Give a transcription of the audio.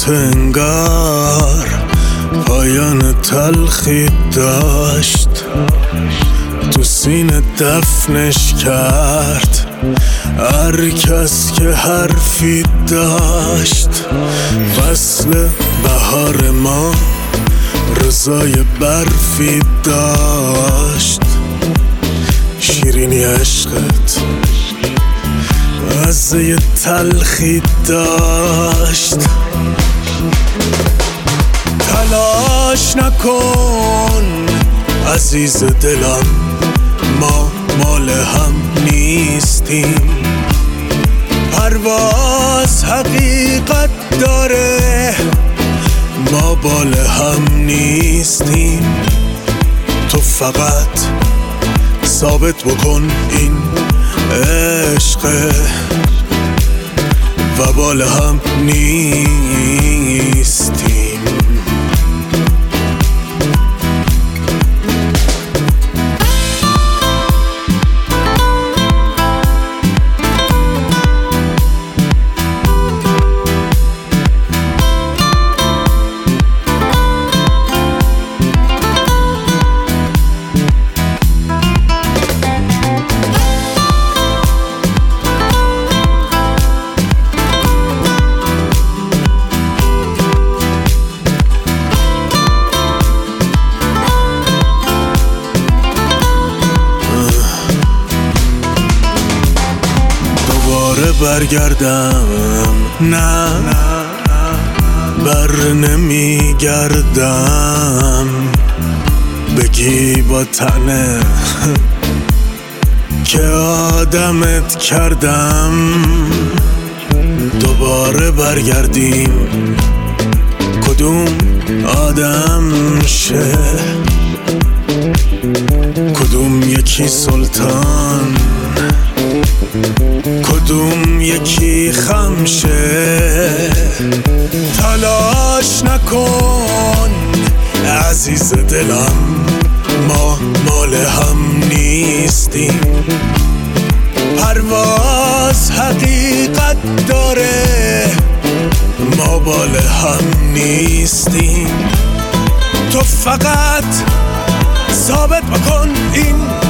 حرفات انگار پایان تلخی داشت، تو سینه دفنش کرد هر کس که حرفی داشت. فصل بهار ما رضای برفی داشت، شیرینی عشقت مزه تلخی داشت. تلاش نکن عزیز دلم، ما مال هم نیستیم. پرواز حقیقت داره، ما بال هم نیستیم. تو فقط ثابت بکن این عشقه و بال هم نیستیم. برگردم نه بر نمیگردم، بگی با تنه که آدمت کردم. دوباره برگردیم کدوم آدم شه، کدوم یکی سلطان، کدوم یکی خمشه. تلاش نکن عزیز دلم، ما مال هم نیستیم. پرواز حقیقت داره، ما بال هم نیستیم. تو فقط ثابت بکن این